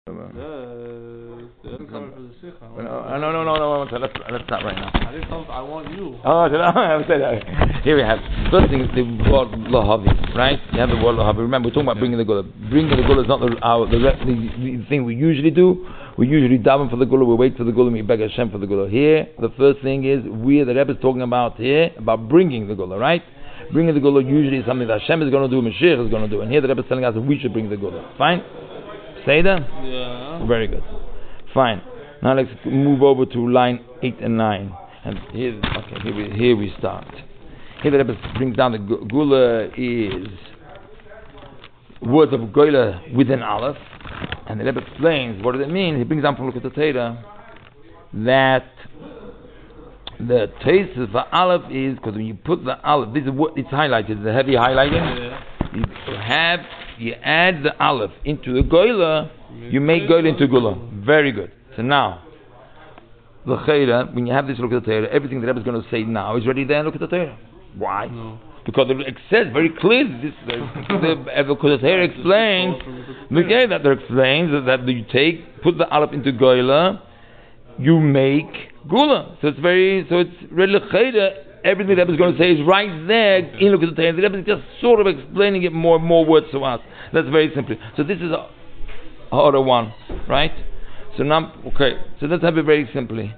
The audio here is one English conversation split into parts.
They're coming for the sikha. No. Let's start right now. I didn't tell them I want you. Oh, here we have. First thing, the word lahavi, right? You have the word lahavi. Remember, we're talking about bringing the gula. Bringing the gula is not the thing we usually do. We usually daven for the gula. We wait for the gula. We beg Hashem for the gula. Here, the first thing is the Rebbe is talking about here about bringing the gula, right? Bringing the gula usually is something that Hashem is going to do, Mashiach is going to do, and here the Rebbe is telling us that we should bring the gula. Fine. Say that? Yeah. Very good. Fine. Now let's move over to line 8 and 9. And here we start. Here the Rebbe brings down the gula is words of goyla with an aleph. And the Rebbe explains what does it mean. He brings down from Lukat Torah that the taste of the aleph is, because when you put the aleph, this is what it's highlighted, the heavy highlighting. Yeah. You add the aleph into the goyla, you make goyla into gula. Very good. So now, the chayra, when you have this look at the Torah, everything the Rebbe is going to say now is ready there. Look at the Torah. Why? No. Because it says very clearly, the Torah explains, that there explains that you put the aleph into goyla, you make gula. So it's ready chayra. Everything the Rebbe is going to say is right there in look at the Torah. The Rebbe is just sort of explaining it more words to us. That's very simple. So this is order 1, right? So now, so let's have it very simply.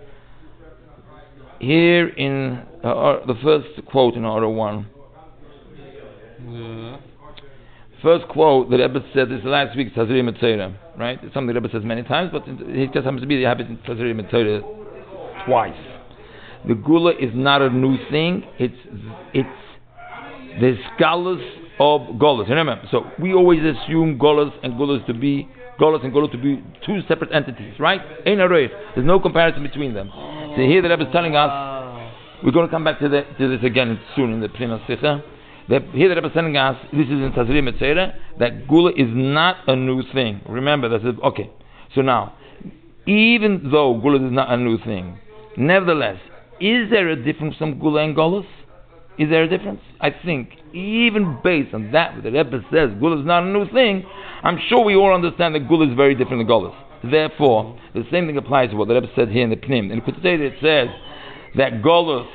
Here in the first quote in order 1. Yeah. First quote the Rebbe said this last week, Tazri Metzora, right? It's something the Rebbe says many times, but it just happens to be they have it in Tazri Metzora twice. The gula is not a new thing. It's the scholars of golas. Remember, so we always assume golas and gula to be two separate entities, right? Ein haroich. There's no comparison between them. So here the Rebbe is telling us, we're going to come back to this again soon in the Pnei Sikha. Here the Rebbe is telling us, this is in Tazri Metzora, that gula is not a new thing. Remember, that's it. Okay. So now, even though gula is not a new thing, nevertheless, is there a difference from gula and golos? Is there a difference? I think, even based on that, the Rebbe says gula is not a new thing, I'm sure we all understand that gula is very different than golos. Therefore, the same thing applies to what the Rebbe said here in the Pnim. In the Kutzei it says that golos,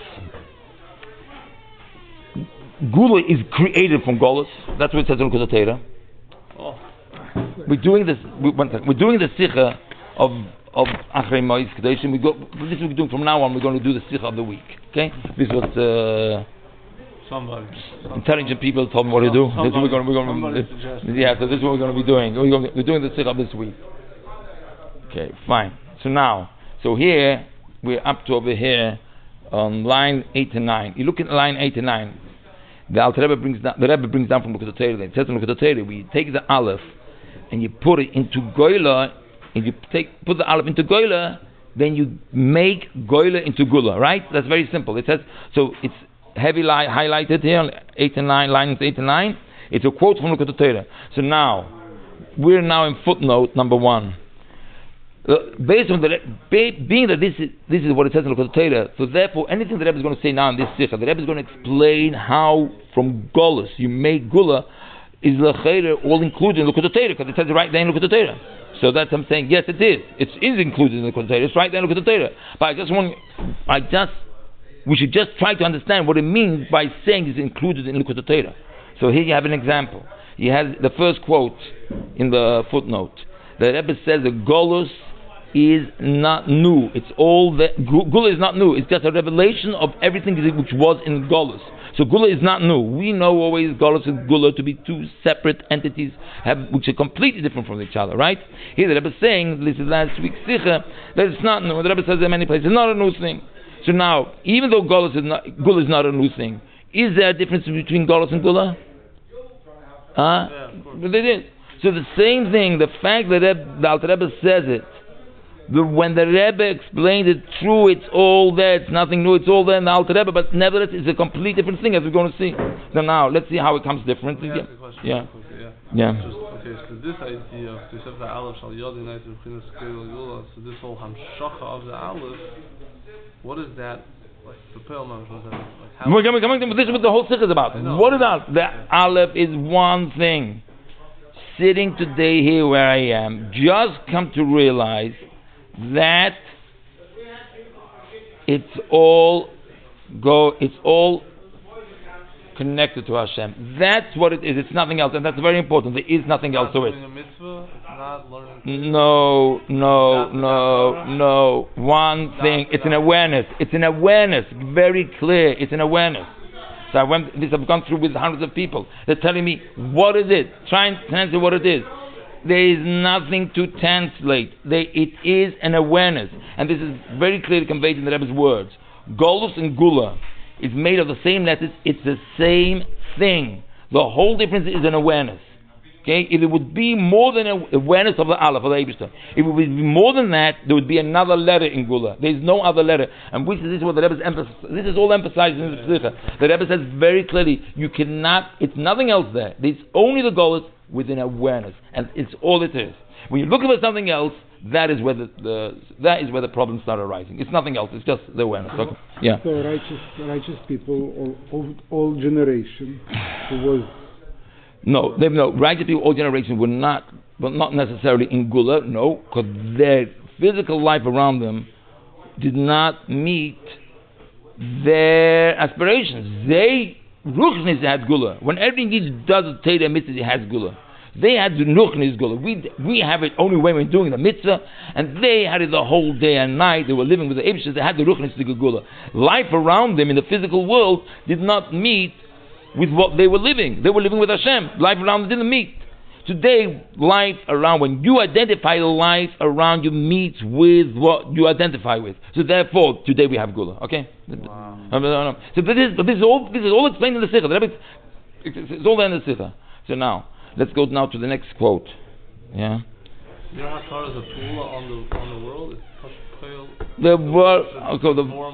gula is created from golos. That's what it says in the Kutzei. We're doing the sikha of Achrei Ma'is Kedeshim. This we're doing from now on. We're going to do the sikha of the week. Okay, this was somebody. Intelligent people told me what to do. This is what we're going to so this is what we're going to be doing. We're doing the sikha of this week. Okay, fine. So here we're up to over here on line 8 and 9. You look at line 8 and 9. The Rebbe brings down from Lukat Torah. It says in Lukat Torah, we take the aleph and you put it into goyla. If you put the aleph into goyla, then you make goyla into gula, right? That's very simple. It says, so it's heavy highlighted here on 8 and 9, lines 8 and 9. It's a quote from Lukat Torah. So now, we're now in footnote number 1. Based on being that this is what it says in Lukat Torah, so therefore anything the Rebbe is going to say now in this sikha, the Rebbe is going to explain how from golus you make gula is l'chayre all included in Lukat Torah, because it says it right there in Lukat Torah. So that's I'm saying, yes, it is. It is included in the Torah. It's right there in the Torah. But we should just try to understand what it means by saying it's included in the Torah. So here you have an example. You have the first quote in the footnote. The Rebbe says the golus is not new. It's all that gula is not new. It's just a revelation of everything which was in golus. So gula is not new. We know always golus and gula to be two separate entities which are completely different from each other, right? Here the Rebbe is saying, this is last week's sikha, that it's not new. The Rebbe says in many places, it's not a new thing. So now, even though gula is not a new thing, is there a difference between golus and gula? Yeah, but it is. So the same thing, the fact that the Alter Rebbe says it, when the Rebbe explained it, true, it's all there, it's nothing new, it's all there in the Alter Rebbe, but nevertheless, it's a complete different thing, as we're going to see. So now, let's see how it comes different. Yeah. So this idea of the Aleph Shal Yod United B'chinas Keil Gula, so this whole Hamshacha of the Aleph, what is that? Like the Pearl Mamish, what is that? We're coming to this is what the whole sikh is about. What is that? The Aleph is one thing. sitting today here where I am, just come to realize that it's all connected to Hashem. That's what it is. It's nothing else, and that's very important. There is nothing else to it. No. One thing. It's an awareness. It's an awareness. Very clear. It's an awareness. So I've gone through with hundreds of people. They're telling me, what is it? Trying to translate what it is. There is nothing to translate. It is an awareness. And this is very clearly conveyed in the Rebbe's words. Golus and Gula is made of the same letters. It's the same thing. The whole difference is an awareness. Okay? If it would be more than an awareness of the Aleph, of the Eibishter, if it would be more than that, there would be another letter in Gula. There is no other letter. And this is what the Rebbe emphasizes. This is all emphasized in the Tzricha. The Rebbe says very clearly, you cannot, it's nothing else there. It's only the Golus with an awareness. And it's all it is. When you're looking for something else, that is where the problems start arising. It's nothing else. It's just the awareness. Okay. Yeah. So righteous people, all generation, who was. No, righteous people, all generation were not necessarily in Gula. No, because their physical life around them did not meet their aspirations. Ruchnis had Gula. When everything he does is Teda Mitzvah, he has Gula. They had the Ruchnis Gula. We have it only when we're doing the Mitzvah, and they had it the whole day and night. They were living with the Eibishter. They had the Ruchnis Gula. Life around them in the physical world did not meet with what they were living. They were living with Hashem. Life around them didn't meet. Today, life around, when you identify life around you meets with what you identify with. So therefore, today we have Gula. Okay? Wow. So this is all explained in the Sikha. It's all there in the Sikha. So now, let's go now to the next quote. Yeah? You know how far is the Pula on the world? It's the world. Okay,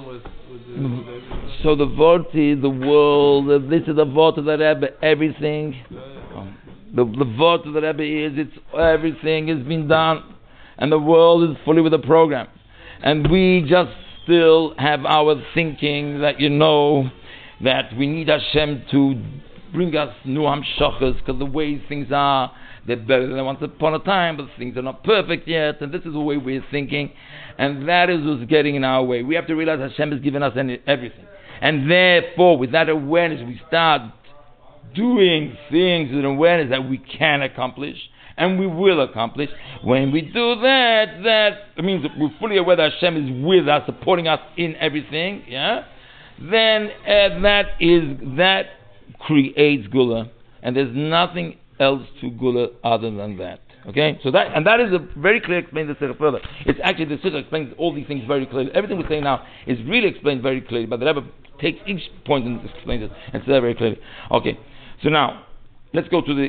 so the Vorti, the world. This is the Vort of the Rebbe. Everything. The Vort of the Rebbe is everything has been done, and the world is fully with a program, and we just still have our thinking that that we need Hashem to bring us new hamshachas, because the way things are, they're better than once upon a time, but things are not perfect yet, and this is the way we're thinking, and that is what's getting in our way. We have to realize Hashem has given us everything, and therefore, with that awareness, we start doing things with awareness that we can accomplish, and we will accomplish. When we do that means that we're fully aware that Hashem is with us, supporting us in everything, yeah? Then that creates Gula, and there's nothing else to Gula other than that. Okay, so that is a very clear explained in the Sikha further. It's actually the Sikha explains all these things very clearly. Everything we're saying now is really explained very clearly, but the Rebbe takes each point and explains it and says it very clearly. Okay, so now let's go to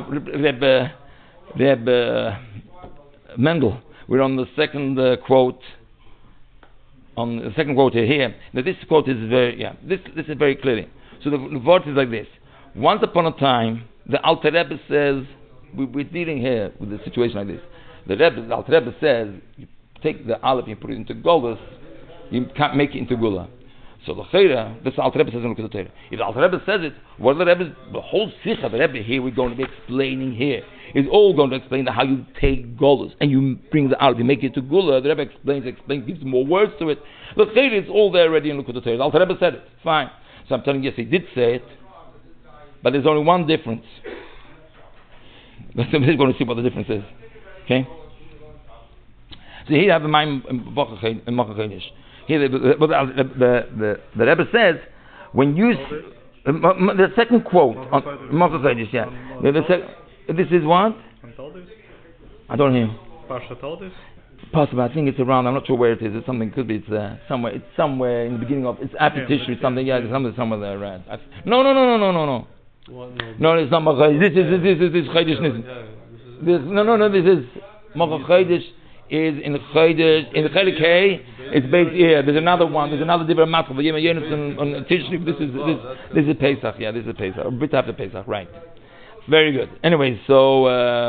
Rebbe Mendel. We're on the second quote. On the second quote here. Now this quote is this is very clearly. So the word is like this: once upon a time, the Alter Rebbe says, we're dealing here with a situation like this. The Alter Rebbe says, you take the Aleph and you put it into Golus, you can't make it into Gula. So the Chayra, this Alter Rebbe says in the Torah. If the Alter Rebbe says it, what the whole Sikha, the Rebbe here, we're going to be explaining here, is all going to explain how you take Golus and you bring the Aleph, you make it to Gula. The Rebbe explains, gives more words to it. The Chayra is all there already in the Torah. The Alter Rebbe said it, fine. So I'm telling you, yes, he did say it, but there's only one difference. We're going to see what the difference is. Okay? So here I have in mind here the Rebbe says, when you the second quote on Mochachedesh, this is what? I don't hear. Possible. I think it's around. I'm not sure where it is. It's something. Could be. It's somewhere. It's somewhere in the beginning of. It's after Tishri. Something. Yeah. It's somewhere there. Right. No. No, it's not Mochachedesh. This is Chodesh Nisan. No. This is Mochachedesh. Is in the Chodesh in the Chelik Hey. It's based here. There's another one. There's another different matter for Yom Yonatan on Tishri. This is Pesach. Yeah. This is Pesach. A bit after Pesach. Right. Very good. Anyway, so.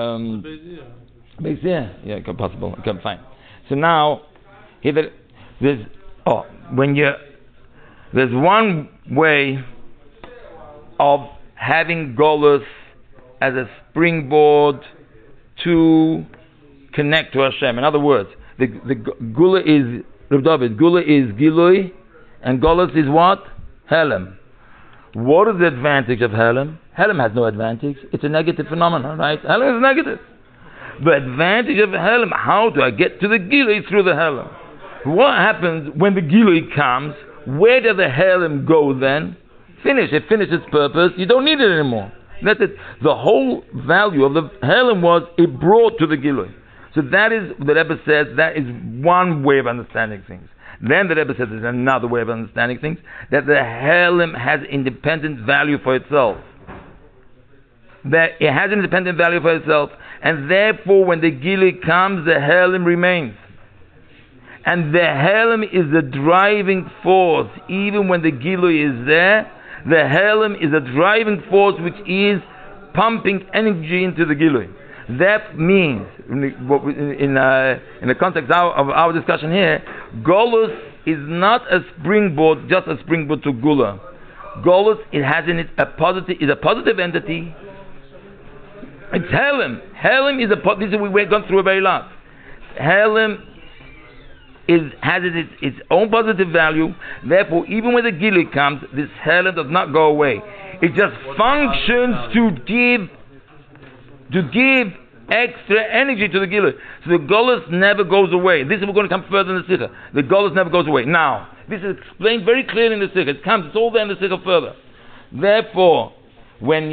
Yeah, possible. Okay, fine. So now, there's one way of having Golus as a springboard to connect to Hashem. In other words, the Gula is, Reb David, Gula is Gilui, and Golus is what? Helem. What is the advantage of Helem? Helem has no advantage. It's a negative phenomenon, right? Helem is negative. The advantage of Helem, how do I get to the Gilui through the Helem? What happens when the Gilui comes? Where does the Helem go then? It finished its purpose. You don't need it anymore. That's it. The whole value of the Helem was it brought to the Gilui. So that is, the Rebbe says, that is one way of understanding things. Then the Rebbe says there's another way of understanding things, that the Helem has independent value for itself. That it has an independent value for itself, and therefore when the Gilui comes, the Helem remains. And the Helem is the driving force. Even when the Gilui is there, the Helem is a driving force which is pumping energy into the Gilui. That means, in the context of our discussion here, Golus is not a springboard, just a springboard to Gula. Golus, it has in it is a positive entity. It's Helem. Helem is this we've gone through a very lot. Helem has its own positive value. Therefore, even when the Gilui comes, this Helem does not go away. It just functions to give extra energy to the Gilui. So the Golus never goes away. This is, we're going to come further in the Sikha. The Golus never goes away. Now, this is explained very clearly in the Sikha. It's all there in the Sikha further. Therefore, when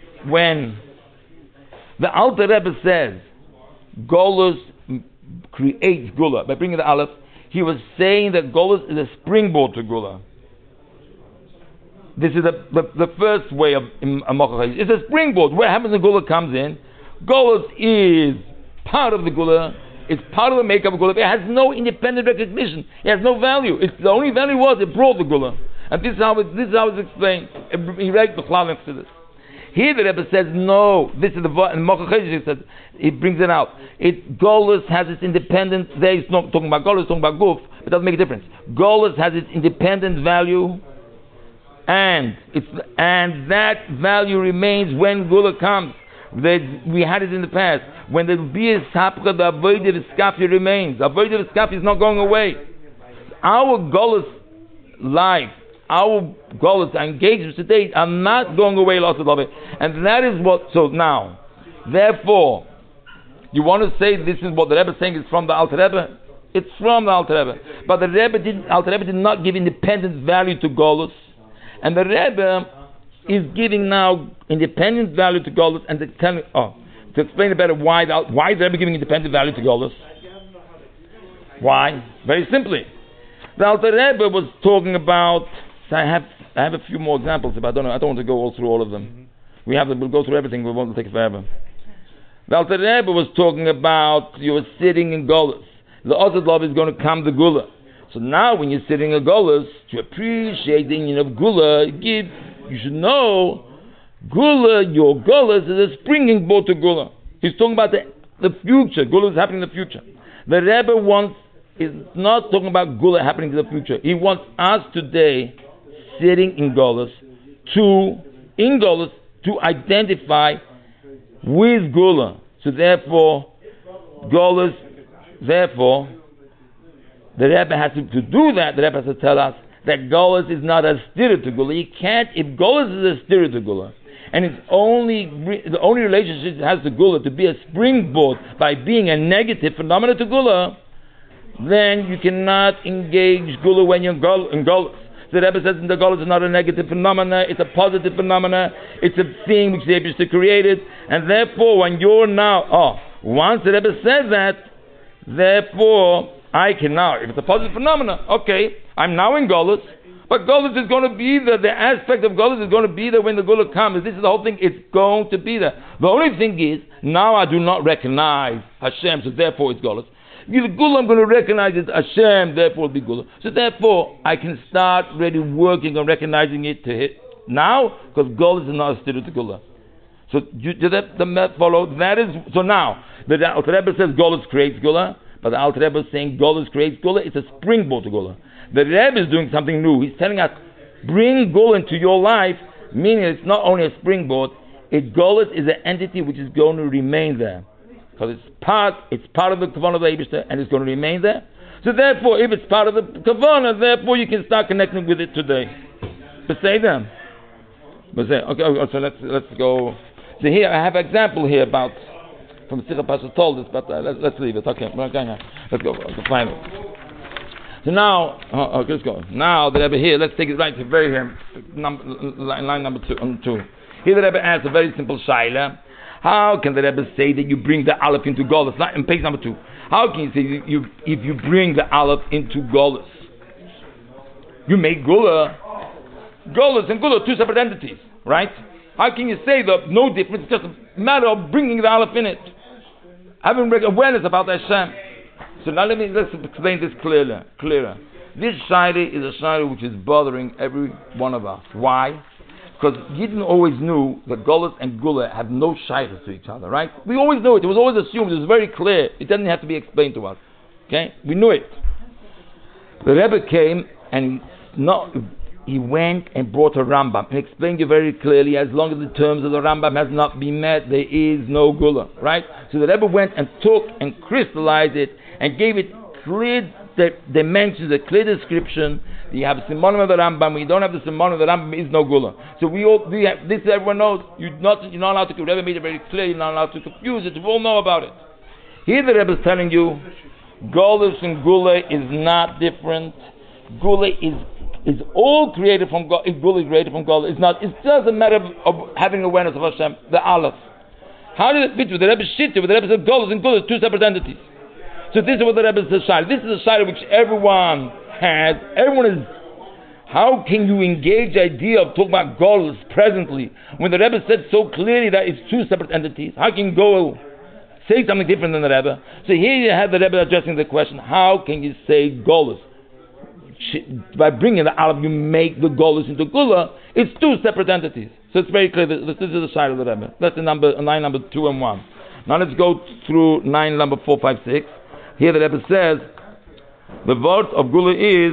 the Alter Rebbe says Golus creates Gula, by bringing the Aleph, he was saying that Golus is a springboard to Gula. This is the first way of Mochach. It's a springboard. What happens when Gula comes in? Golus is part of the Gula. It's part of the makeup of Gula. It has no independent recognition. It has no value. The only value was it brought the Gula. And this is how it's explained. He writes the Chlal next to this. Here the Rebbe says no. This is the Mochach says he brings it out. Golus has its independent. There he's not talking about Golus, talking about Guf. It doesn't make a difference. Golus has its independent value, and that value remains when Gula comes. We had it in the past. When the Bias Hapcha, the Avodah V'Skafi remains. Avodah V'Skafi is not going away. Our Golus life, our Golus, our engagements today are not going away, lost of it. And that is what, so now, therefore, you want to say this is what the Rebbe is saying is from the Alter Rebbe? It's from the Alter Rebbe. But the Alter Rebbe did not give independent value to Golus. And the Rebbe is giving now independent value to Golus, and to explain it better, why is the Rebbe giving independent value to Golus? Why? Very simply. The Alter Rebbe was talking about, I have a few more examples, but I don't want to go all through all of them. We'll go through everything, we won't take it forever. The Alter Rebbe was talking about, you were sitting in Golus. The Osad Love is going to come to Gula. So now when you're sitting in Golus, to appreciate the union of Gula, you should know, Gula, your Golus is a springing board to Gula. He's talking about the future. Gula is happening in the future. The Rebbe is not talking about Gula happening in the future. He wants us today, sitting in Golus, to identify with Gula. So therefore, the Rebbe has to do that. The Rebbe has to tell us that Golus is not a stira to Gula. If Golus is a stira to Gula, and the only relationship it has to Gula to be a springboard by being a negative phenomenon to Gula, then you cannot engage Gula when you're in Golus. The Rebbe says the Golus is not a negative phenomena, it's a positive phenomena, it's a thing which the Rebbe is created, and therefore when you're now, once the Rebbe says that, therefore I can now, if it's a positive phenomena, okay, I'm now in Golus, but Golus is going to be there, the aspect of Golus is going to be there when the Gula comes. This is the whole thing, it's going to be there. The only thing is, now I do not recognize Hashem, so therefore it's Golus. The Gula I'm going to recognize is Hashem, therefore it'll be Gula. So therefore, I can start really working on recognizing it to hit now, because Golus is not a stira to Gula. So does that follow? That is, so now, the Alter Rebbe says Golus creates Gula, but the Alter Rebbe is saying Golus creates Gula, it's a springboard to Gula. The Rebbe is doing something new. He's telling us, bring Gula into your life, meaning it's not only a springboard, Golus is an entity which is going to remain there. because it's part of the kavanah of the Eibishter, and it's going to remain there. So therefore, if it's part of the kavanah, therefore you can start connecting with it today. But say them. Okay, so let's go. So here I have an example here about from Sikha Pasha told us, but let's leave it. Okay, let's go. Find it. So now, let's go. Now the Rebbe here, let's take it right to very here, line number 2. Here the Rebbe asks a very simple shaila. How can the Rebbe say that you bring the aleph into Golus? Not in page number 2. How can you say if you bring the aleph into Golus? You make Gula. Golus and Gula, two separate entities, right? How can you say that no difference? It's just a matter of bringing the aleph in it. Having awareness about Hashem. So now let's explain this clearer. This shaila is a shaila which is bothering every one of us. Why? Because Yidden always knew that Golus and Gula have no shaykhs to each other, right? We always knew it. It was always assumed. It was very clear. It didn't have to be explained to us. Okay? We knew it. The Rebbe came and he went and brought a Rambam and explained you very clearly, as long as the terms of the Rambam has not been met, there is no Gula, right? So the Rebbe went and took and crystallized it and gave it clear dimensions, a clear description. You have a simonim of the Rambam. When you don't have the simonim of the Rambam, is no Gula. So we have this. Everyone knows. You're not allowed to. The Rebbe made it very clear. You're not allowed to confuse it. We all know about it. Here the Rebbe is telling you, Golus and Gula is not different. Gula is all created from God. Gula is created from Gula. It's not. It's just a matter of having awareness of Hashem. The Aleph. How did it fit with the Rebbe's shita? With the Rebbe said Golus and Gula, two separate entities. So this is what the Rebbe says. This is a shayla which everyone has. Everyone is. How can you engage the idea of talking about Golus presently when the Rebbe said so clearly that it's two separate entities? How can you go say something different than the Rebbe? So here you have the Rebbe addressing the question: how can you say Golus? By bringing the Aleph, you make the Golus into Gula. It's two separate entities. So it's very clear that this is the shayla of the Rebbe. That's the line number 2 and 1. Now let's go through line number 4, 5, 6. Here the Rebbe says, the word of Gula is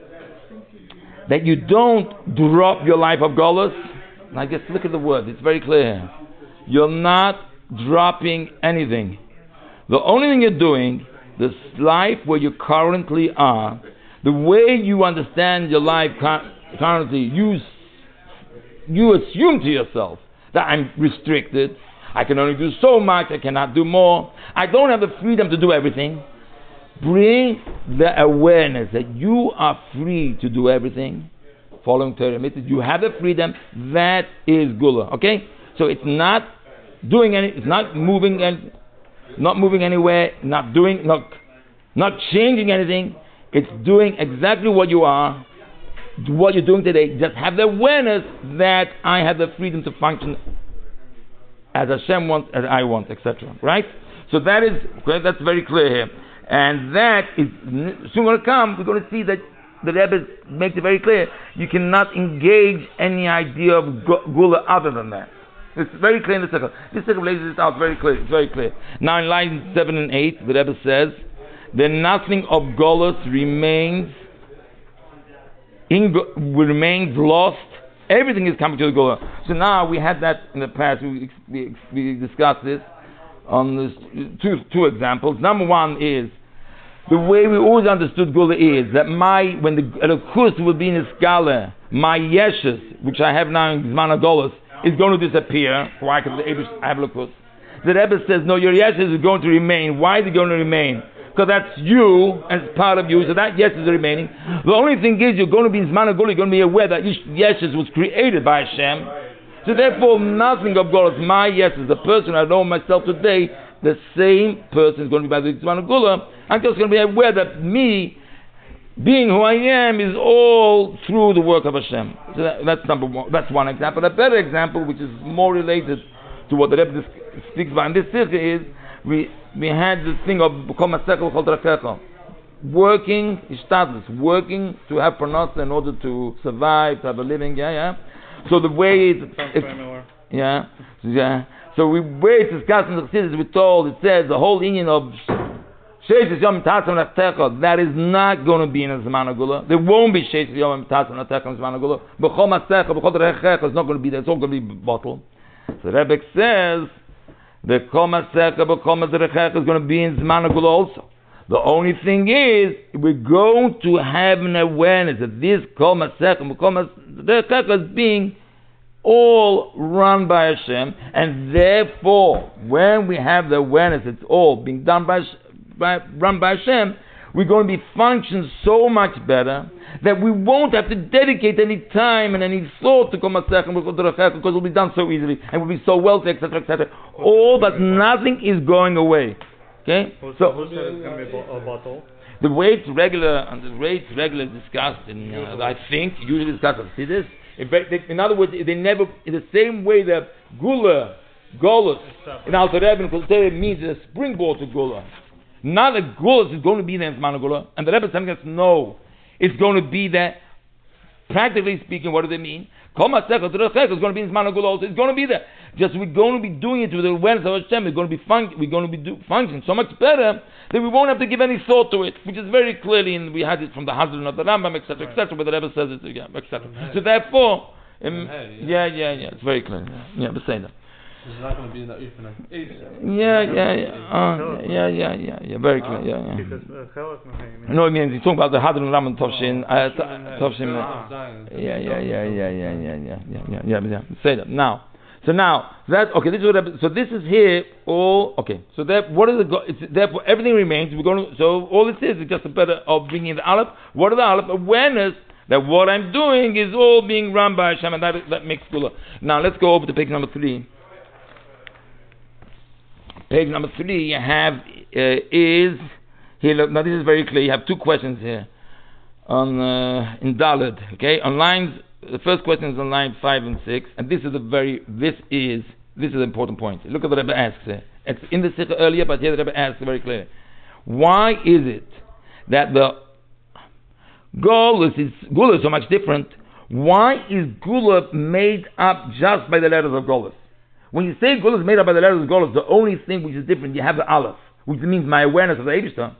that you don't drop your life of Golus. Now just look at the word, it's very clear. You're not dropping anything. The only thing you're doing, this life where you currently are, the way you understand your life currently, you assume to yourself that I'm restricted. I can only do so much, I cannot do more. I don't have the freedom to do everything. Bring the awareness that you are free to do everything. Following Torah mitzvahs, you have the freedom. That is Gula. Okay? So it's not doing it's not moving anywhere, not changing anything. It's doing exactly what you are, what you're doing today. Just have the awareness that I have the freedom to function as Hashem wants, as I want, etc. Right? So that's very clear here. And that is soon going to come. We're going to see that the Rebbe makes it very clear. You cannot engage any idea of Gula other than that. It's very clear in the Sikha. This Sikha lays this out very clear. It's very clear. Now in lines 7 and 8, the Rebbe says, then nothing of Golus remains lost. Everything is coming to the Gula. So now we had that in the past. We discussed this on this two examples. Number one is the way we always understood Gula is that when the Elokus will be in a skala, my Yeshes, which I have now in Zman Golus, is going to disappear. Why? Because I have Elokus. The Rebbe says, no, your Yeshes is going to remain. Why is it going to remain? Because that's you, and it's part of you, so that Yeshes is remaining. The only thing is, you're going to be in Zman Golus, you're going to be aware that Yeshes was created by Hashem. So therefore, nothing of God is my Yeshes. The person I know myself today, the same person is going to be by the Zman Gula. I'm just going to be aware that me, being who I am, is all through the work of Hashem. So that's number one. That's one example. A better example, which is more related to what the Rebbe speaks about in this circle, is we had this thing of working to have pronounced in order to survive, to have a living. So the way So we wait to discuss in the Chassidus, we're told, it says the whole union of Sheishes Yom Tatzon Nachtecha, that is not going to be in a Zman Gula. There won't be Sheishes Yom Tatzon Nachtecha in Zman Gula. B'chol Masecha, B'chol Rechecha, it's not going to be there. It's all going to be bottled. So Rebbe says The Kol Masecha B'Kol Maserechecha is going to be in Zman HaGula also. The only thing is, we're going to have an awareness that this Kol Masecha B'Kol Maserechecha is being all run by Hashem, and therefore, when we have the awareness it's all being done run by Hashem, we're going to be functioning so much better that we won't have to dedicate any time and any thought to Kol Masecha because it will be done so easily and we'll be so wealthy, etc., etc. All but nothing is going away. Okay, so who said it's going to be a bottle? the way it's regular discussed, and I think usually discussed. See this? In other words, they never, in the same way that Gula, Golus, in Alter Rebbe and Kol means a springboard to Gula. Not that Golus is going to be there in Zman Gula, and the Rebbe is telling us no, it's going to be there. Practically speaking, what do they mean? Kol Masecha B'Kol is going to be in Zman Gula also. It's going to be there. Just we're going to be doing it with the awareness of Hashem. We're going to be functioning so much better that we won't have to give any thought to it, which is very clearly, and we had it from the Hazran of the Rambam, etc., etc., where the Rebbe says it again, etc. So therefore, it's very clear. Yeah, but say that. It's not going to be in the Ufen. Yeah, very clear. Yeah. No, I mean, you're talking about the Hadron Rambam Tovshin. Yeah. Say that now. So now that's okay. This is what. So this is here all okay. So that what is it's therefore everything remains. We're going to. So all this is just a better of bringing the Aleph. What is the Aleph? Awareness that what I'm doing is all being run by Hashem, and that makes Gula. Now let's go over to page number 3. Page number 3 you have is here. Look, now this is very clear. You have 2 questions here on in Daled. Okay, on lines. The first question is on line 5 and 6, and this is an important point. Look at what the Rebbe asks here. It's in the Sikha earlier, but here the Rebbe asks very clearly. Why is it that the Gula is so much different? Why is Gula made up just by the letters of Golas? When you say Gula is made up by the letters of Golas, the only thing which is different, you have the Aleph, which means my awareness of the Eibishter.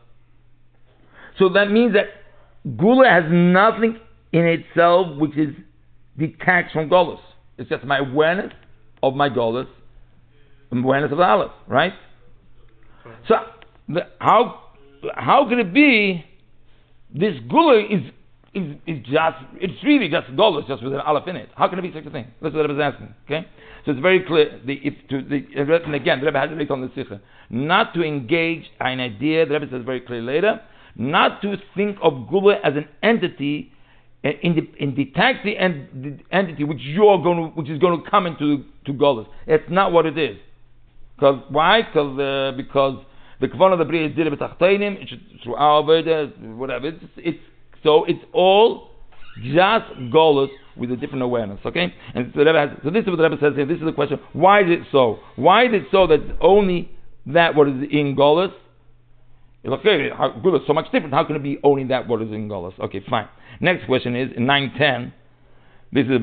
So that means that Gula has nothing in itself which is detached from Golas. It's just my awareness of my Golas, awareness of the Aleph, right? So how could it be this Gula is just, it's really just Golas, just with an Aleph in it? How can it be such a thing? That's what I was asking. Okay, so it's very clear. And again, the Rebbe has it on the Sikha, not to engage an idea. The Rebbe says very clearly later, not to think of Gula as an entity. In detach the entity which is going to come into Golas. It's not what it is. Why? Because the Kavon of the Bria is Dira B'Tachteinim, through our Veda, whatever. It's all just Golas with a different awareness. Okay? And so this is what the Rebbe says here. This is the question. Why is it so? Why is it so that only that what is in Golas? Okay, Gula is so much different. How can it be only that what is in Golas? Okay, fine. Next question is in 9:10. This is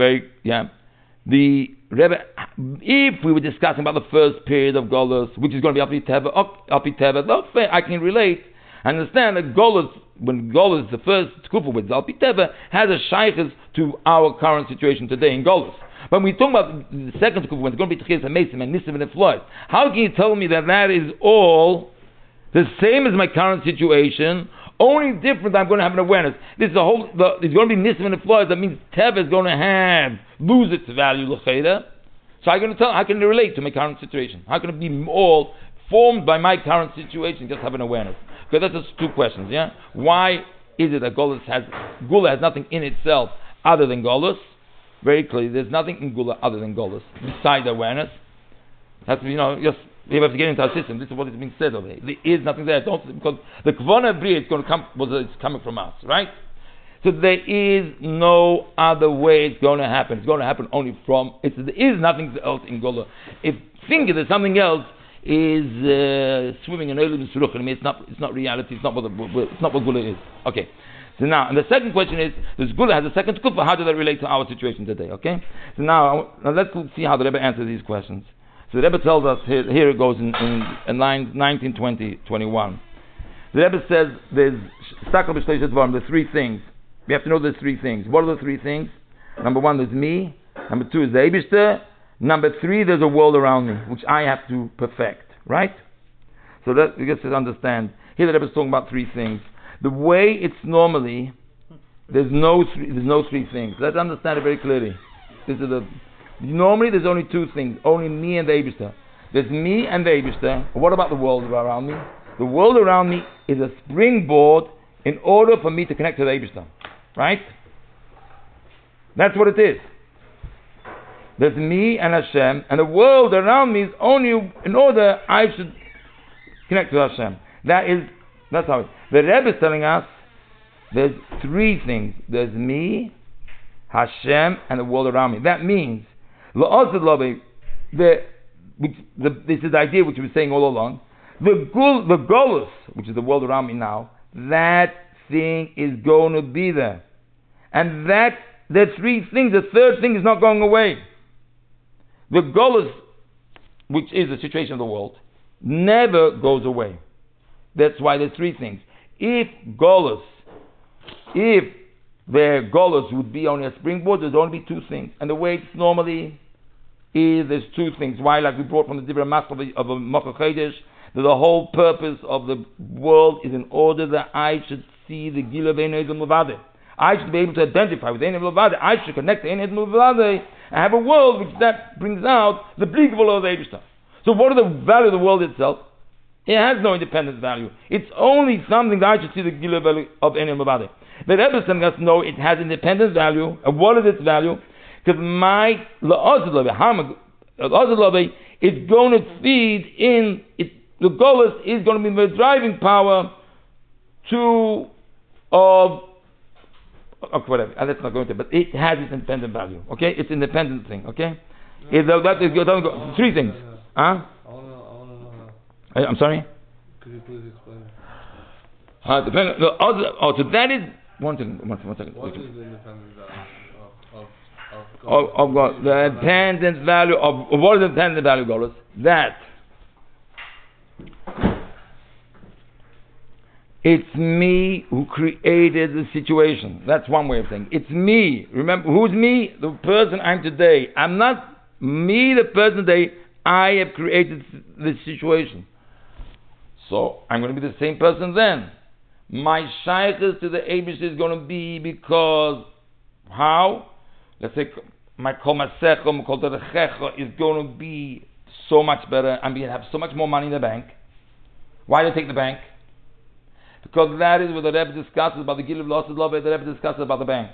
the Rebbe. If we were discussing about the first period of Golas, which is going to be Alpi Teva, I can relate. Understand that Golas, when Golas, the first Tkufa with Alpi Teva, has a shaykhs to our current situation today in Golas. But when we talk about the second Tkufa, when it's going to be Tchias HaMesim and Nisim and Floyd, how can you tell me that is all the same as my current situation? Only different, I'm going to have an awareness. This is it's going to be Nisim and Floyd. That means Teva is going to lose its value, l'chayda. So how can it relate to my current situation? How can it be all formed by my current situation? Just have an awareness. Because that's just 2 questions. Yeah. Why is it that Gula has nothing in itself other than Golas? Very clearly, there's nothing in Gula other than Golas besides awareness. That's just. We have to get into our system. This is what is being said over here. There is nothing there. Because the Kvona Bria is going to come. It's coming from us, right? So there is no other way it's going to happen. It's going to happen only from. There is nothing else in Gola. If thinking that something else is swimming in Olim Suruch, it's not reality. It's not what Gula is. Okay. So now, and the second question is: this Gula has a second kufa. How does that relate to our situation today? Okay. So now let's see how the Rebbe answers these questions. So the Rebbe tells us, here it goes in lines 19, 20, 21. The Rebbe says there's 3 things. We have to know there's 3 things. What are the 3 things? Number 1 is me. Number 2 is the Eibishter. Number 3, there's a world around me which I have to perfect. Right? So that we get to understand. Here the Rebbe is talking about 3 things. The way it's normally, there's no 3 things. Let's understand it very clearly. Normally there's only 2 things. Only me and the Eibishter. There's me and the Eibishter. What about the world around me? The world around me is a springboard in order for me to connect to the Eibishter. Right? That's what it is. There's me and Hashem, and the world around me is only in order I should connect to Hashem. That's how it is. The Rebbe is telling us there's 3 things. There's me, Hashem, and the world around me. That means, this is the idea which we were saying all along. The Golus, which is the world around me now, that thing is going to be there. And there are 3 things. The 3rd thing is not going away. The Golus, which is the situation of the world, never goes away. That's why there's 3 things. If their Golus would be only a springboard, there's only 2 things. And the way it's normally is, there's 2 things. Why? Like we brought from the Divrei Maskal of a Mocha Chodesh, that the whole purpose of the world is in order that I should see the Gila Ve'en Edom Levade. I should be able to identify with Ein Edom Levade. I should connect to Ein Edom Levade and have a world which that brings out the Blikvul of the Eibishter. So what is the value of the world itself? It has no independent value. It's only something that I should see the Gila value of Ein Edom Levade. The Rebbe is telling us, no, it has independent value. And what is its value? Because my La'azad is going to feed in, the Golus is going to be the driving power whatever. Let's not go into it, but it has its independent value. Okay? It's an independent thing. Okay? That is 3 things. Huh? I want to know how. I'm sorry? Could you please explain it? So that is one second. What is the independent value of God? The independent value of what is the independent value of Golus? That it's me who created the situation. That's one way of saying it. It's me. Remember, who's me? The person I'm today. I'm not me, the person today. I have created this situation. So I'm going to be the same person then. My shaykhs to the Eibush is going to be because how? Let's say my kol masecha, my kol derechecha is going to be so much better. I'm going to have so much more money in the bank. Why do I take the bank? Because that is what the Rebbe discusses about the Gil of Losses Love. The Rebbe discusses about the bank.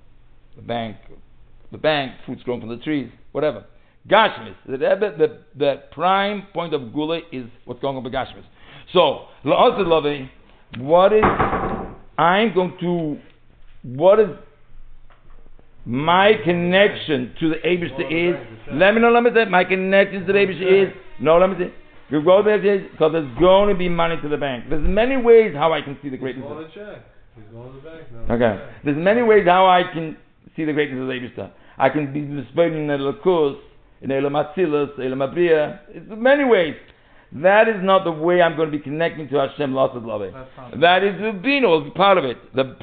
The bank, fruits grown from the trees, whatever. Gashmis. The Rebbe, the prime point of Gula is what's going on with Gashmis. So, Losses Love, what is my connection to the Eibishter is? Let me say, my connection to the Eibishter is, let me say, you go there because there's going to be money to the bank. There's many ways how I can see the greatness. He's going to the bank now. Okay. There's many ways how I can see the greatness of the Eibishter. I can be displaying in the Lakus, in Elam Atzilus, Elam Abriya. It's many ways. That is not the way I'm going to be connecting to Hashem Lasad Lave. That is the Bino, part of it. The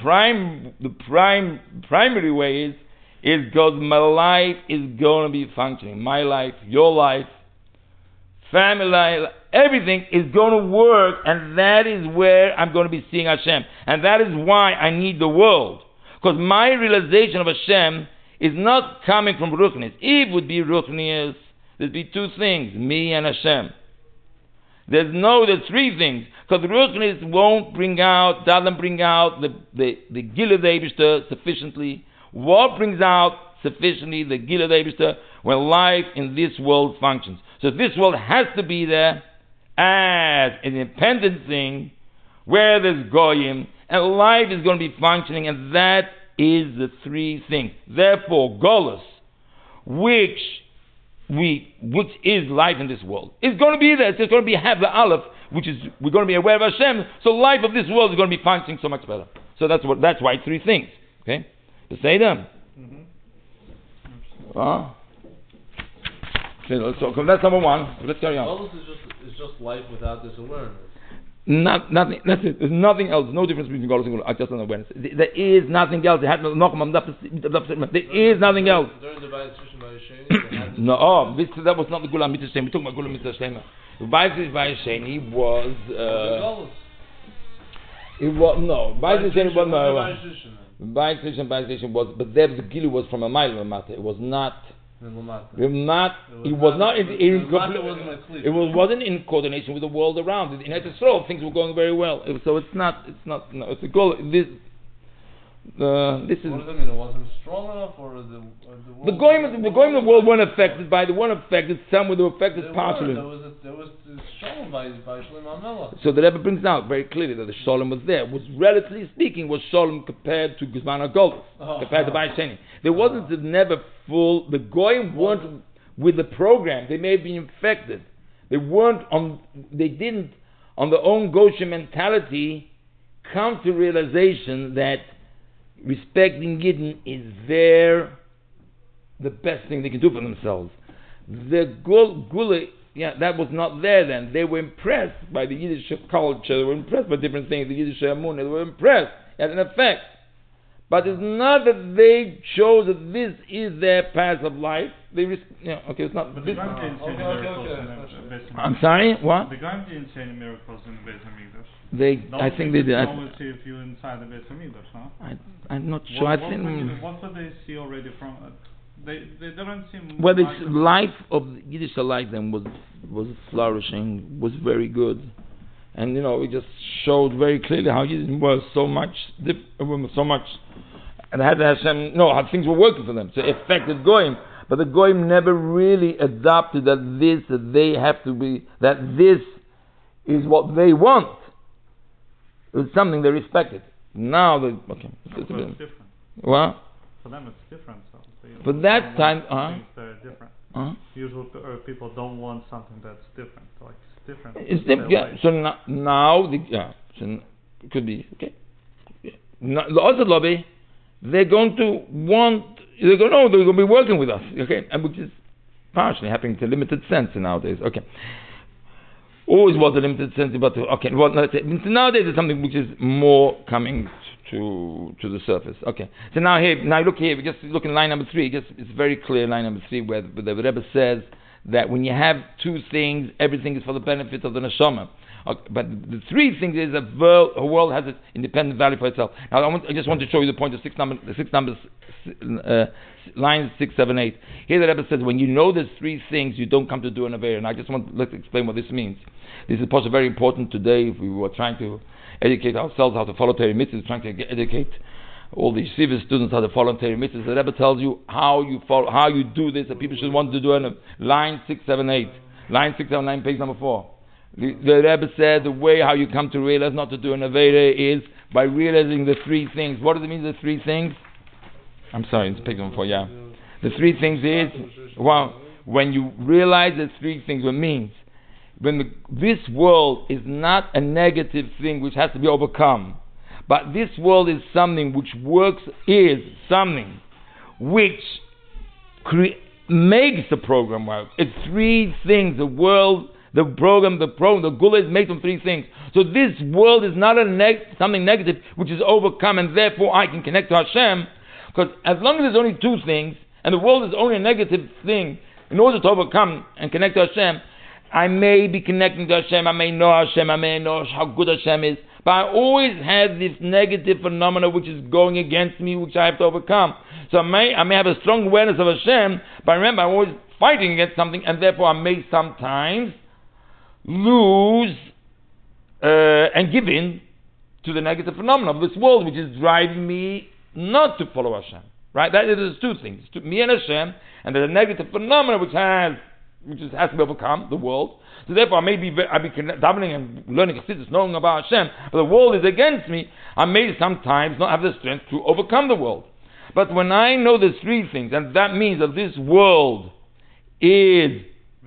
primary way is because my life is going to be functioning. My life, your life, family life, everything is going to work, and that is where I'm going to be seeing Hashem. And that is why I need the world. Because my realization of Hashem is not coming from Ruchnis. If it would be Ruchnis, there'd be 2 things, me and Hashem. There's 3 things. Because Ruchnis won't doesn't bring out the Gil of the Eibishter sufficiently. What brings out sufficiently the Gil of the Eibishter? When life in this world functions. So this world has to be there as an independent thing where there's Goyim, and life is going to be functioning, and that is the 3 things. Therefore, Golus, which is life in this world, is going to be there. It's just going to have the Aleph, which is we're going to be aware of Hashem. So life of this world is going to be functioning so much better. So that's why 3 things. Okay, to say them. So that's number 1. Let's carry on. Golus is just life without this awareness. Nothing. That's it. There's nothing else. No difference between Golus and Golus. Just an awareness. There is nothing else. There is nothing else. During the Bayis Rishon Bayis Sheni, they had No, that was not the Gula Mitzvah Shlema. We're talking about Gula Mitzvah Shlema. The Bais Sheni was. It was no. Bais Sheni was no. Bais was, but there the Gilu was from a mile of Mata. It was not. It wasn't in coordination with the world around. In Eretz Yisrael, things were going very well. So it's not. No, it's a goal. This is. What does that mean? It wasn't strong enough, or the goyim of the world weren't affected by the one affected. Some were affected partially. There was Shalom by Shlomo HaMelech. So the Rebbe brings out very clearly that the Shalom was there. Was relatively speaking, was Shalom compared to Guzman HaGolus, compared to Bais Sheni. There wasn't never full. The goyim weren't with the program. They may have been infected. They weren't on. They didn't on their own Goshen mentality come to realization that respecting Yidden is the best thing they can do for themselves. The Gula, that was not there then. They were impressed by the Yiddish culture, they were impressed by different things, the Yiddish Amun, they were impressed, it had an effect. But it's not that they chose that this is their path of life. It's not. But the Gaim didn't say any miracles in the Beis Hamikdash. I'm sorry, what? The Gaim didn't say any miracles in the Beis Hamikdash. I think they did. I want to see if you're inside the Beis Hamikdash, huh? I'm not sure. What would they see already from it? They don't seem. Well, the life of Yiddish life then was flourishing, was very good. And it just showed very clearly how Yiddish was so much, and had Hashem, how things were working for them. So it affected Goyim, but the Goyim never really adopted that they have to be, that this is what they want. It was something they respected. Now it's different. What? For them it's different. So for that time, things that are different. Usually people don't want something that's different. Like it's different. It's different. Yeah. So now it could be okay. The other lobby, they're going to be working with us. Okay, and which is partially happening to limited sense nowadays. Okay. Always was a limited sense, but nowadays it's something which is more coming to the surface. Okay, so now look here. We just look in line number 3. It's very clear, line number 3, where the Rebbe says that when you have 2 things, everything is for the benefit of the neshama. Okay, but the 3 things is a world has its independent value for itself. Now I just want to show you the point of lines 6, 7, 8. Here the Rebbe says, when you know there's 3 things, you don't come to do an Aveira. And I just want to explain what this means. This is also very important today if we were trying to educate ourselves how to follow Torah mitzvahs, trying to educate all the yeshiva students how to follow Torah mitzvahs. The Rebbe tells you how you do this, that people should want to do it. Line 6, 7, 8. Line 6, 7, 9, page number 4. The Rebbe said the way how you come to realize not to do an Aveira is by realizing the 3 things. What does it mean, the 3 things? I'm sorry, it's page number 4, yeah. The 3 things is, when you realize the 3 things, what means, this world is not a negative thing which has to be overcome, but this world is something which is something which makes the program work. It's 3 things. The world, the program, the Gula is made from 3 things. So this world is not something negative which is overcome, and therefore I can connect to Hashem. Because as long as there's only 2 things, and the world is only a negative thing, in order to overcome and connect to Hashem, I may be connecting to Hashem, I may know Hashem, I may know how good Hashem is, but I always have this negative phenomena which is going against me, which I have to overcome. So I may have a strong awareness of Hashem, but remember, I'm always fighting against something, and therefore I may sometimes lose and give in to the negative phenomena of this world, which is driving me not to follow Hashem. Right? That is 2 things. Me and Hashem, and there's a negative phenomena which has to be overcome, the world. So therefore, I be davening and learning Chassidus, knowing about Hashem, but the world is against me. I may sometimes not have the strength to overcome the world. But when I know there's 3 things, and that means that this world it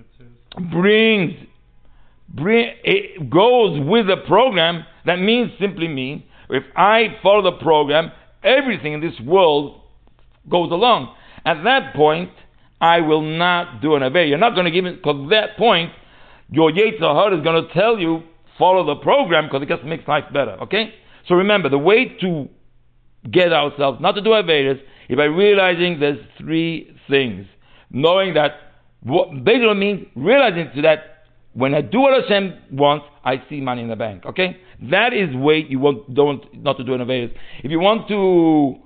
goes with the program, that simply means if I follow the program, everything in this world goes along. At that point, I will not do an Aveira. You're not going to give it, because at that point, your Yetzer Hara is going to tell you, follow the program, because it just makes life better. Okay? So remember, the way to get ourselves not to do Aveiras is by realizing there's 3 things. Knowing that What Beidron means realizing to that when I do what Hashem wants, I see money in the bank. Okay, that is way you don't not to do an Averis. If you want to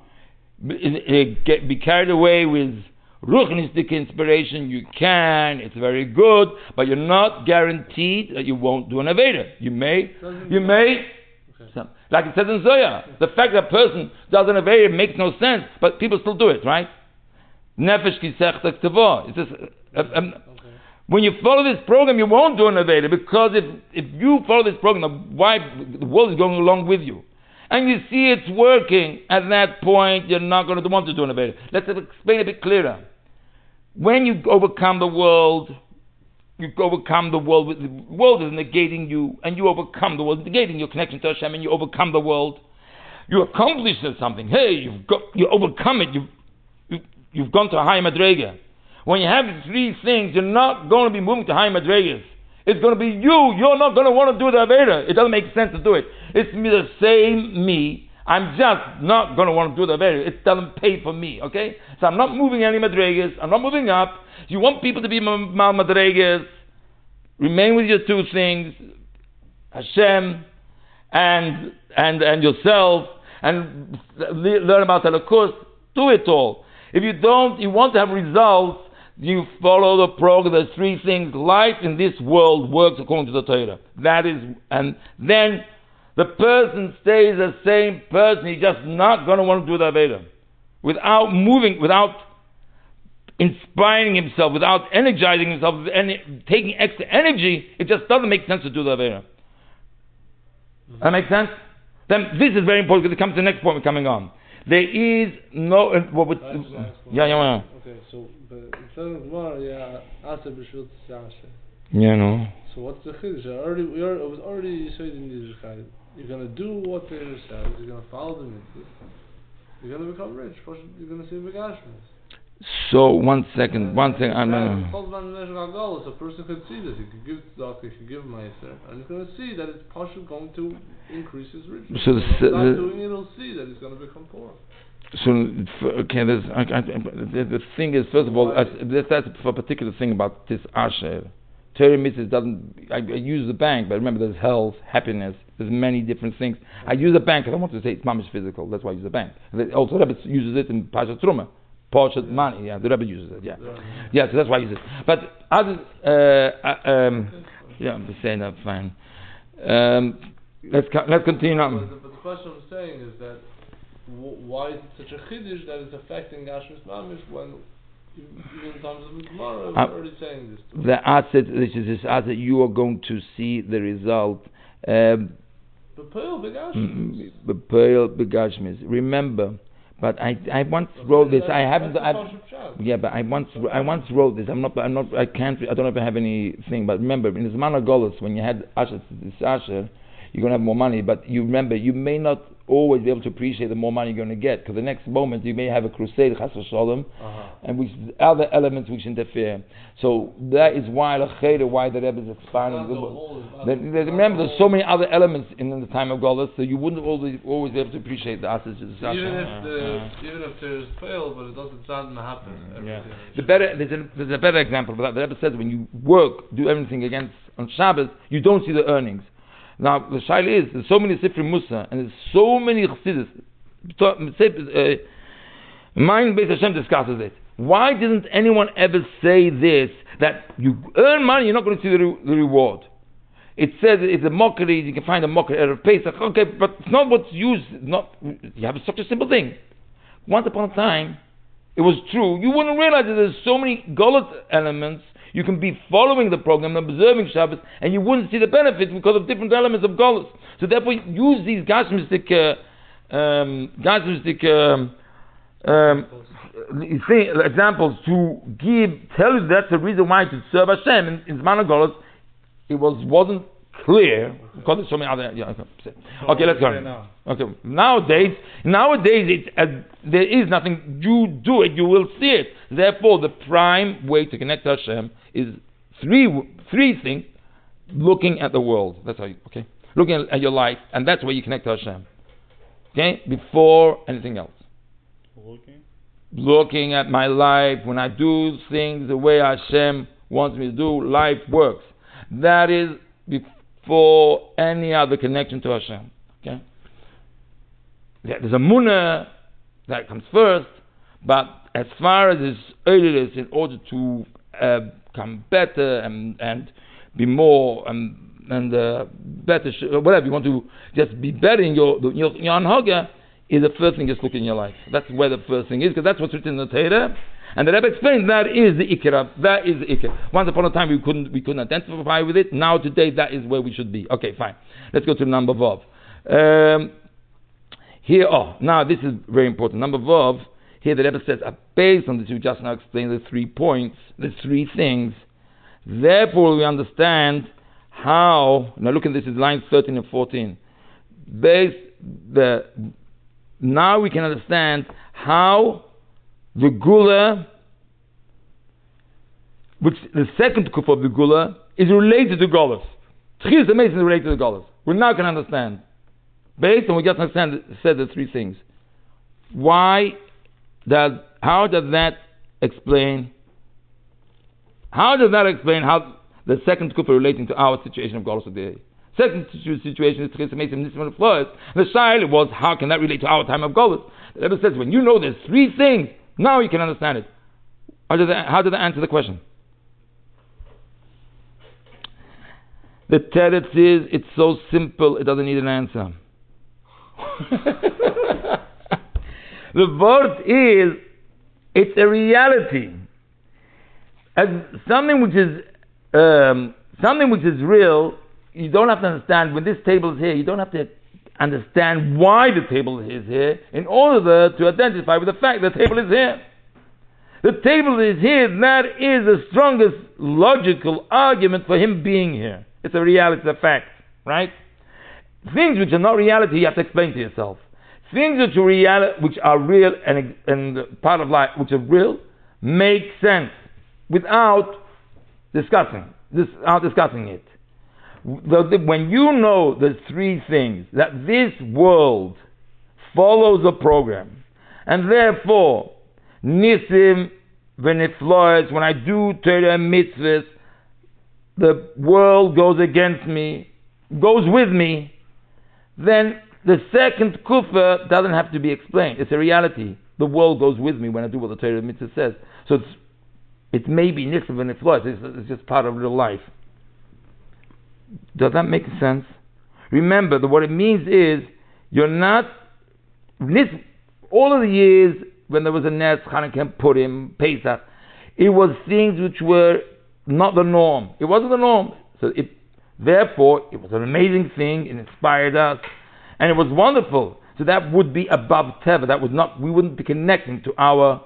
be carried away with ruchnistic inspiration, you can. It's very good, but you're not guaranteed that you won't do an Aveda. You may. Okay. Like it says in Zoya, the fact that a person does an Aveda makes no sense, but people still do it, right? Nefesh kisech tektavo. It says. When you follow this program, you won't do an Aveda, because if you follow this program, the world is going along with you. And you see it's working, at that point, you're not going to want to do an Aveda. Let's explain a bit clearer. When you overcome the world, the world is negating you, and you overcome the world, negating your connection to Hashem, and you overcome the world. You accomplish something. Hey, you overcome it. You've gone to a high madrega. When you have these three things, you're not going to be moving to high madregas. It's going to be you. You're not going to want to do the Aveda. It doesn't make sense to do it. It's me, the same me. I'm just not going to want to do the Aveda. It doesn't pay for me, okay? So I'm not moving any madregas. I'm not moving up. So you want people to be mal madregas. Remain with your two things, Hashem and yourself, and learn about Elokus. Do it all. If you don't, you want to have results, you follow the program. There's three things. Life in this world works according to the Torah. That is, and then the person stays the same person. He's just not going to want to do the Aveda. Without moving, without inspiring himself, without energizing himself, and taking extra energy, it just doesn't make sense to do the Aveda. That makes sense? Then this is very important, because it comes to the next point we're coming on. There is no... Yeah. Okay, so instead of Gemara, Asa b'shvil tzashe. Yeah, no. So what's the chiddush? It was already said in Yiddishkeit. You're going to do what the Torah says. You're going to follow the mitzvah. You're going to become rich. You're going to see begashmis. So one second. A person could see this. He could give tzedakah, he could give meiser, and he's going to see that it's partially going to increase his riches. So if he's not doing it, he'll see that he's going to become poor. So okay, the thing is, first of all, that's for a particular thing about this Asher. Torah mitzvahs doesn't. I use the bank, but remember, there's health, happiness. There's many different things. I use the bank because I want to say it's mamish physical. That's why I use the bank. Also, Rebbe uses it in Pashat Truma. Pashat money. Yeah, the Rebbe uses it. Yeah. So that's why I use it. But others, I'm just saying that. Fine. Let's continue on. But the question I'm saying is that why is it such a chiddush that it's affecting Gashmis Mamish when even in times of Gemara we're already saying this? The asset, which is this asset, you are going to see the result. B'peil begashmis. Remember, but I once wrote this. I haven't. But I once wrote this. I can't. I don't know if I have anything. But remember, in the Zman HaGolus, when you had Asher, you're going to have more money. But you remember, you may not always be able to appreciate the more money you're going to get, because the next moment you may have a crusade, chas v'sholem, and which other elements which interfere. So that is why the Rebbe is expanding. Remember, there's so many other elements in the time of Golus, so you wouldn't always be able to appreciate the assets. Even if there's fail, but it doesn't happen. There's a better example of that. The Rebbe says when you work, do everything on Shabbos, you don't see the earnings. Now the shaila is, there's so many Sifri Musa and there's so many Chassidus. Mind Beis Hashem discusses it. Why didn't anyone ever say this, that you earn money, you're not going to see the reward? It says it's a mockery, you can find a mockery at a Pesach, okay, but it's not what's used. You have such a simple thing. Once upon a time, it was true. You wouldn't realize that there's so many Golot elements. You can be following the program, observing Shabbos, and you wouldn't see the benefits because of different elements of Golus. So therefore, use these gashmistic examples to tell you that's the reason why to serve Hashem in Zman HaGolus. It wasn't clear because there's so many other. Okay, let's go. Okay, nowadays there is nothing. You do it, you will see it. Therefore, the prime way to connect to Hashem is three things: looking at the world. That's how you looking at your life, and that's where you connect to Hashem. Okay, before anything else. looking at my life, when I do things the way Hashem wants me to do, life works. That is before any other connection to Hashem. Okay? There's a munah that comes first, but as far as it's earliest, in order to come better and be more better, whatever you want to just be better in your anhaga, is the first thing just look in your life. That's where the first thing is, because that's what's written in the Torah. And the Rebbe explains that is the ikra. That is the ikra. Once upon a time we couldn't identify with it. Now today that is where we should be. Okay, fine. Let's go to number Vav. Now this is very important. Number Vav. Here the Rebbe says, based on this, you just now explained the 3 points, the 3 things. Therefore we understand how. Now look at this, is lines 13 and 14. Now we can understand how the Gula, which the second kuf of the Gula, is related to Golus. Tchias HaMeisim is related to the Golus. We now can understand. Based on we just said the 3 things. How does that explain how the second kuf relating to our situation of Golus today? Second situation is Tchias HaMeisim Nisman Floyd. The Shaila was, how can that relate to our time of Golus? The Rebbe says, when you know there's 3 things, now you can understand it. How does that answer the question? The teretz is, it's so simple, it doesn't need an answer. The word is, it's a reality. As something which is real, you don't have to understand, when this table is here, you don't have to understand why the table is here in order to identify with the fact the table is here. The table is here, that is the strongest logical argument for him being here. It's a reality, it's a fact, right? Things which are not reality, you have to explain to yourself. Things which are real and part of life, which are real, make sense without discussing it. When you know the 3 things, that this world follows a program, and therefore, nisim v'nifloes, when I do Torah mitzvahs, the world goes against me, goes with me, then the second kufa doesn't have to be explained. It's a reality. The world goes with me when I do what the Torah mitzvah says. So it may be nisim v'nifloes, it's just part of real life. Does that make sense? Remember that what it means is, you're not, all of the years when there was a Nes, Chanukah, Purim, Pesach, it was things which were not the norm. It wasn't the norm. So therefore, it was an amazing thing, it inspired us, and it was wonderful. So that would be above Teva. We wouldn't be connecting to our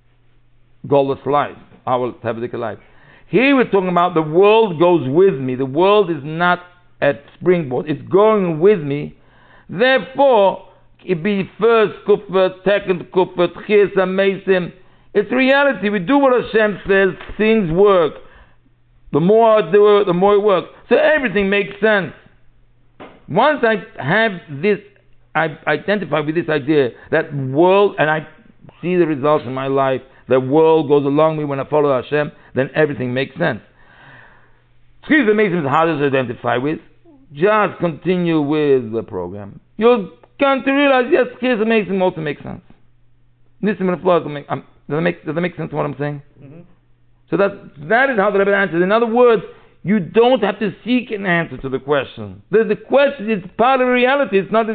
Golus life, our Tevadic life. Here we're talking about the world goes with me. The world is not at springboard. It's going with me. Therefore, it be first kufa, second kufa, Tchias HaMeisim. It's reality. We do what Hashem says. Things work. The more I do it, the more it works. So everything makes sense. Once I have this, I identify with this idea, that world, and I see the results in my life, the world goes along me when I follow Hashem, then everything makes sense. Tchias HaMeisim is hard to identify with. Just continue with the program. You'll come to realize, yes, Tchias HaMeisim also makes sense. Nisim and Flood does that make sense to what I'm saying? Mm-hmm. So that is how the Rebbe answers. In other words, you don't have to seek an answer to the question. The question is part of reality. It's not.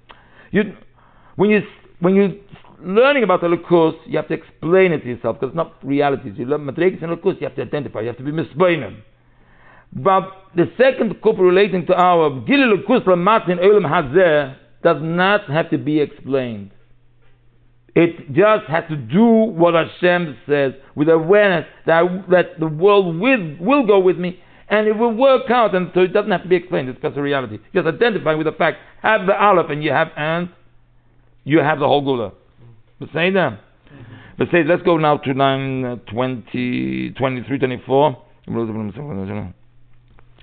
When you're learning about the Lukus, you have to explain it to yourself, because it's not realities. You learn Madregas and Lukus, you have to identify. You have to be misplained. But the second kufa relating to our Gili Lukus Lamatin Olam Hazeh does not have to be explained. It just has to do what Hashem says, with awareness that the world will go with me, and it will work out, and so it doesn't have to be explained. It's just a reality. Just identify with the fact, have the Aleph, and you have the whole Gula. But say that. But say, let's go now to 9, 20, 23, 24.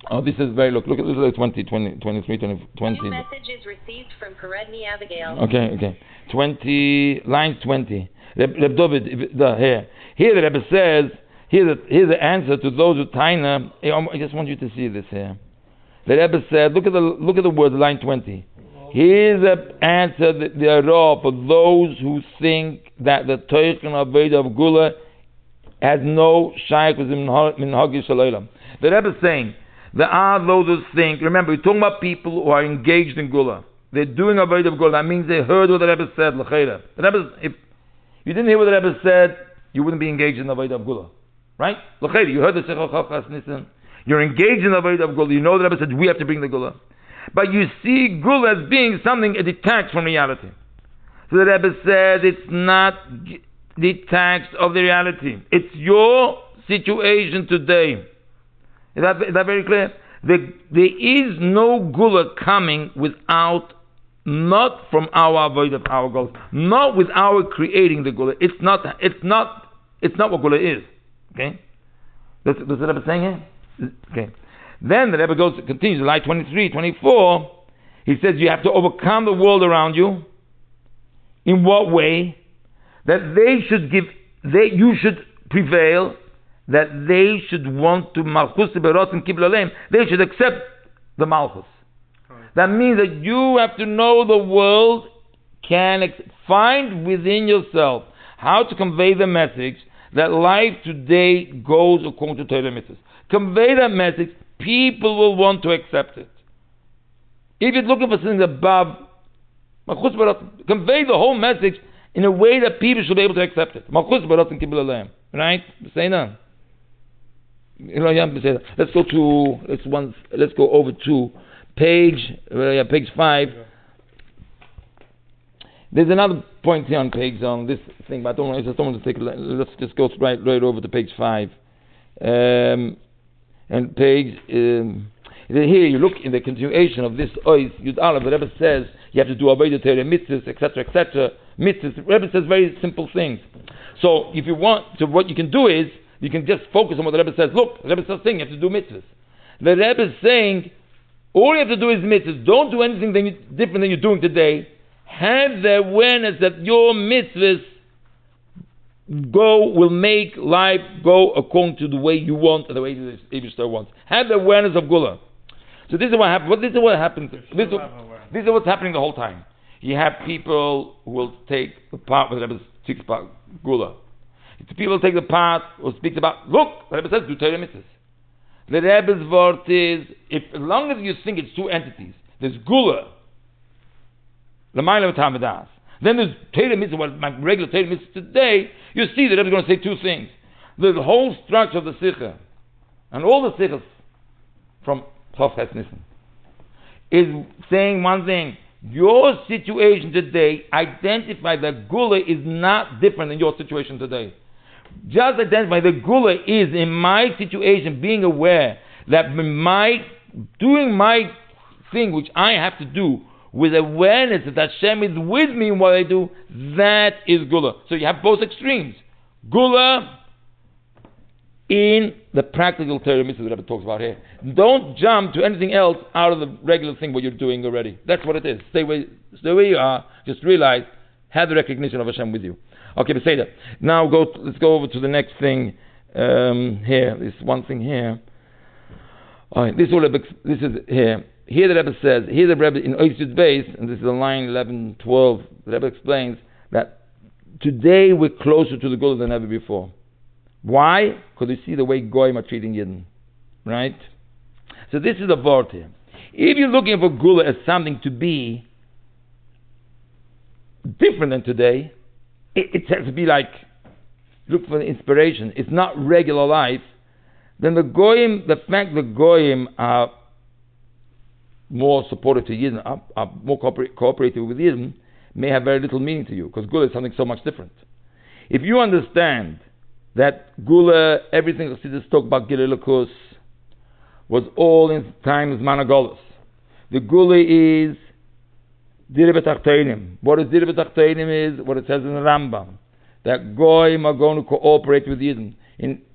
Oh, this is very, look at this, is 20, 23, 20. New message is received from Karedni Abigail. Okay. 20, line 20. Reb David, here the Rebbe says, here's the answer to those who taina. I just want you to see this here. The Rebbe said, look at the words, line 20. Here's the answer, the Arah, for those who think that the Teichen Aveda of Gula has no shaykh with Minhagi Shalaylam. The Rebbe is saying, there are those who think, remember, we're talking about people who are engaged in Gula. They're doing Aveda of Gula. That means they heard what the Rebbe said, L'cheira. The Rebbe, if you didn't hear what the Rebbe said, you wouldn't be engaged in Aveda of Gula. Right? L'cheira, you heard the Shechach Chachas Nissen. You're engaged in Aveda of Gula. You know the Rebbe said, we have to bring the Gula. But you see Gula as being something detached from reality. So the Rebbe said it's not detached of the reality. It's your situation today. Is that very clear? There is no Gula coming without, not from our avoid of our goals, not with our creating the Gula. It's not what Gula is. Okay? That's what the Rebbe saying here? Okay. Then the Rebbe continues, line 23, 24. He says you have to overcome the world around you. In what way? That you should prevail, that they should want to Malchus Berot and Kibbul Aleim. They should accept the Malchus. That means that you have to know the world find within yourself how to convey the message that life today goes according to Torah mitzvahs. Convey that message. People will want to accept it. If you're looking for something above, convey the whole message in a way that people should be able to accept it. Right? Say no. Let's go over to page 5. There's another point here on this thing, but I just don't want to take. Let's just go right over to page 5. And page here you look in the continuation of this oath. Yud Aleph, the Rebbe says you have to do avodah Torah mitzvahs, etc., mitzvahs. The Rebbe says very simple things. So if you want, so what you can do is you can just focus on what the Rebbe says. Look, the Rebbe says saying you have to do mitzvahs. The Rebbe is saying all you have to do is mitzvahs. Don't do anything different than you're doing today. Have the awareness that your mitzvahs will make life go according to the way you want and the way the Eibishter wants. Have the awareness of Gula. So this is what happens. This is what happens. This is what's happening the whole time. You have people who will take the part where the Rebbe speaks about Gula. People take the part who speaks about, look, the Rebbe says do Torah mitzvahs. The Rebbe's word is, as long as you think it's two entities, there's Gula, L'mayla v'tamadas. Then there's Torah mitzvah, what my regular Torah mitzvah today. You see that I'm going to say two things. The whole structure of the Sikha, and all the Sikhas from Chof Ches Nissen, is saying one thing. Your situation today, identify that Gula is not different than your situation today. Just identify that Gula is in my situation, being aware that doing my thing which I have to do, with awareness that Hashem is with me in what I do, that is Gula. So you have both extremes. Gula in the practical Torah mitzvah that Rebbe talks about here. Don't jump to anything else out of the regular thing what you're doing already. That's what it is. Stay where you are. Just realize, have the recognition of Hashem with you. Okay, but say that. Now let's go over to the next thing here. This one thing here. All right, this is here. Here the Rebbe says, here the Rebbe in Oitz's base, and this is in line 11, 12, the Rebbe explains that today we're closer to the Gula than ever before. Why? Because we see the way Goyim are treating Yidden. Right? So this is the word here. If you're looking for Gula as something to be different than today, it has to be like, look for the inspiration. It's not regular life. Then the fact that Goyim are more supportive to Yidden, are more cooperative with Yidden, may have very little meaning to you, because Gula is something so much different. If you understand that Gula, everything Chassidus talk about Gilui Elokus, was all in times Managolos. The Gula is Dira B'Tachteinim. What is Dira B'Tachteinim is what it says in the Rambam, that Goyim are going to cooperate with Yidden.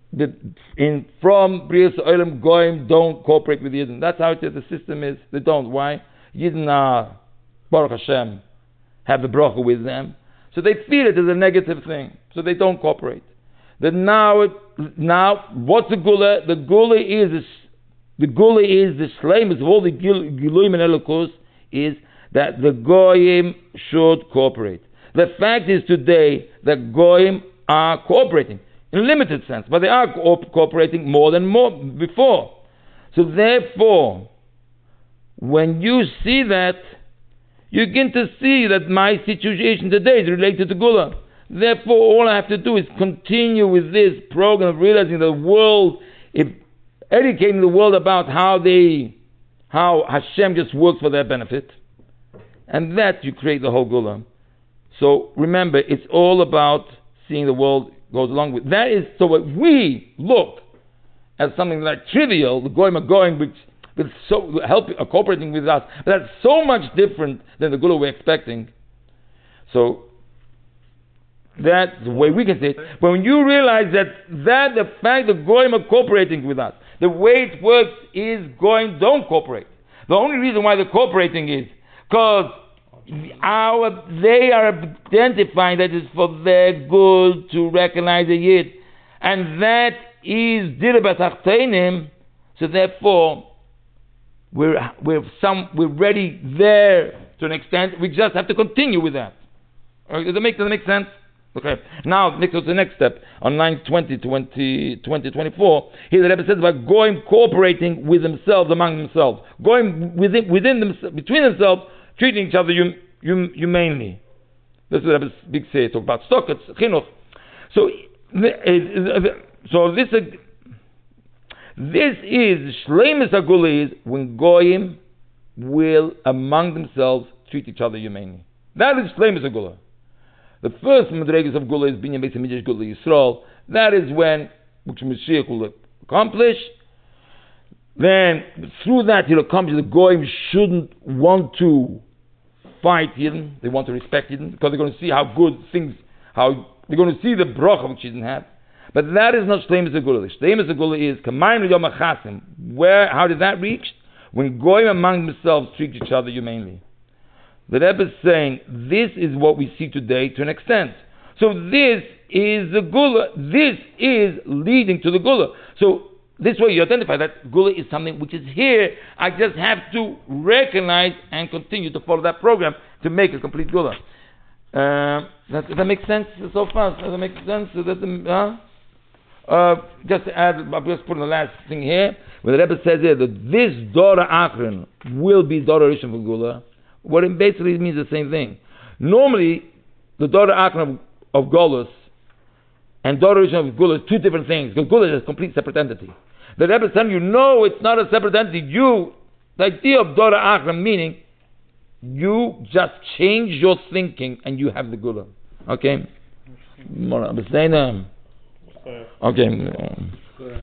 from Brias Olam Goyim don't cooperate with Yidden. That's how the system is. They don't. Why? Yidden are Baruch Hashem, have the bracha with them, so they feel it as a negative thing, so they don't cooperate. Then now, what's the gula? The gula is the shleimus of all the giluim and elokus is that the goyim should cooperate. The fact is today that goyim are cooperating in a limited sense, but they are cooperating more than before. So therefore, when you see that, you begin to see that my situation today is related to gula. Therefore, all I have to do is continue with this program of realizing the world, educating the world about how Hashem just works for their benefit, and that you create the whole gula. So remember, it's all about seeing the world goes along with that. Is so what we look as something like trivial, the goyim are going, which so cooperating with us, but that's so much different than the gula we're expecting. So that's the way we can say it. But when you realize that the fact that goyim are cooperating with us, the way it works is goyim don't cooperate. The only reason why they're cooperating is because they are identifying that it's for their good to recognize a yid, and that is dira b'tachtenim. So therefore, we're ready there to an extent. We just have to continue with that. Does that make sense? Okay. Now, next to the next step on 9/20/2024. Here the Rebbe says about goyim cooperating with themselves among themselves, going within them, between themselves, treating each other humanely. This is the Rebbe's big say. Talk about stockets, chinuch. So this is shleimus hagula is when goyim will among themselves treat each other humanely. That is shleimus hagula. The first madregas of gula is binyan beis hamidrash gula Yisrael. That is when which Mashiach will accomplish. Then through that he'll accomplish. The goyim shouldn't want to fight Yidden. They want to respect Yidden because they're going to see how good things, how they're going to see the bracha which Yidden have. But that is not shleimus hagula. The shleimus hagula is kamayim yom hachasim. How did that reach? When goyim among themselves treat each other humanely. The Rebbe is saying this is what we see today to an extent. So this is the gula. This is leading to the gula. So this way you identify that gula is something which is here. I just have to recognize and continue to follow that program to make a complete gula. Does that make sense so far? Does that make sense? Just to add, I'm just putting the last thing here. When the Rebbe says here that this Dora Achron will be Dora Rishon for gula, what it basically means the same thing. Normally, the Dora Achron of Golus and Dora Rishon of Gula is two different things, because Gula is a complete separate entity. The Rebbe is telling you, no, it's not a separate entity. The idea of Dora Achron meaning, you just change your thinking and you have the Gula. Okay? Okay.